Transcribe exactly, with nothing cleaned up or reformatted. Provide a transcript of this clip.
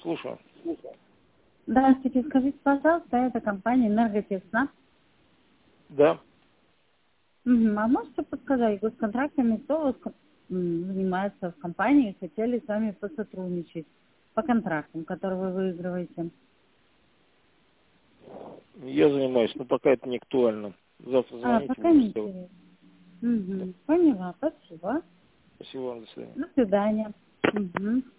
Слушаю. Здравствуйте, скажите, пожалуйста, это компания «Энерготехна». Да. Угу. А можете подсказать, госконтрактами, кто у вас м, занимается в компании, хотели с вами посотрудничать по контрактам, которые вы выигрываете? Я занимаюсь, но пока это не актуально. Завтра А, звоните, пока не будем сделать. интересно. Да. Угу. Поняла, спасибо. Спасибо вам, до свидания. До свидания. Угу.